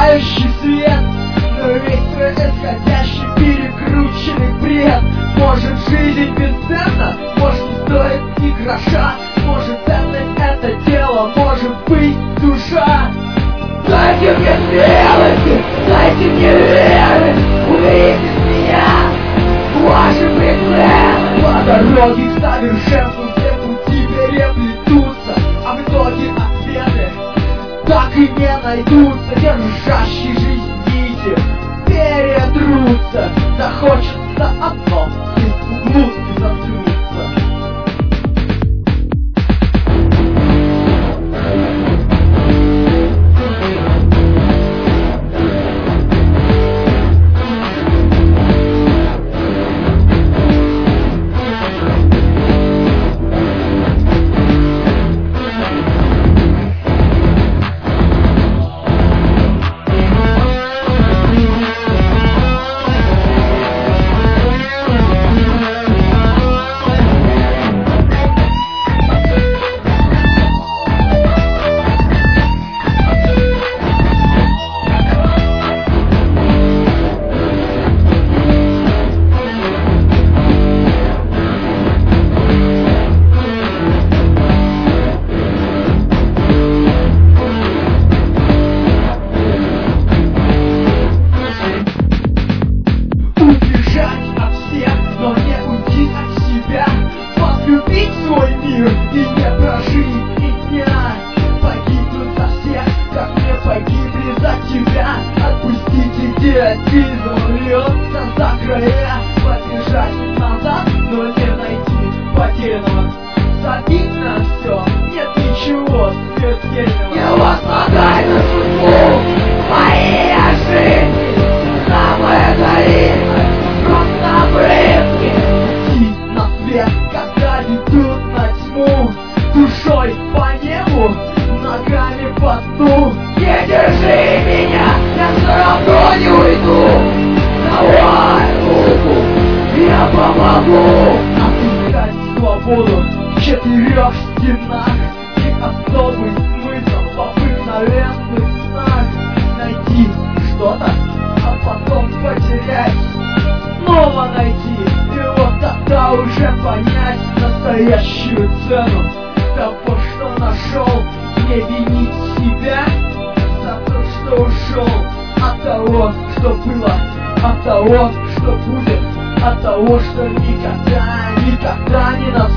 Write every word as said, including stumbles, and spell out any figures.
мерцающий свет, но весь твой исходящий перекрученный бред. Может, жизнь бесценна, может, не стоит ни гроша, может, ценность это дело, может быть душа. Дайте мне смелости, дайте мне веры, уберите с меня ваши прицелы. По дороге к совершенству все пути переплетутся, а в итоге ответы так и не найдутся. Держащие жизнь нити перетрутся, захочется одно — испугнуться, заткнуться. Любить свой мир и не прожить ни дня. Погибнуть за всех, как мне погибли за тебя. Отпустить идиотизм, льется за края. Побежать назад, но не найти потерянного. Забить на все, нет ничего смертельного. Не возлагай на судьбу моей жизни, самое длинное, просто брызги. Идти на свет, когда идут на тьму, душой по небу, ногами по дну. Не держи меня, я все равно не уйду. Давай руку, я помогу. Отыскать свободу в четырех стенах и особый смысл в обыкновенных снах. Найти что-то, а потом потерять, снова найти, и вот тогда уже понять настоящую цену того, что нашел. Не винить себя за то, что ушел от того, что было, от того, что будет, от того, что никогда, никогда не наступит.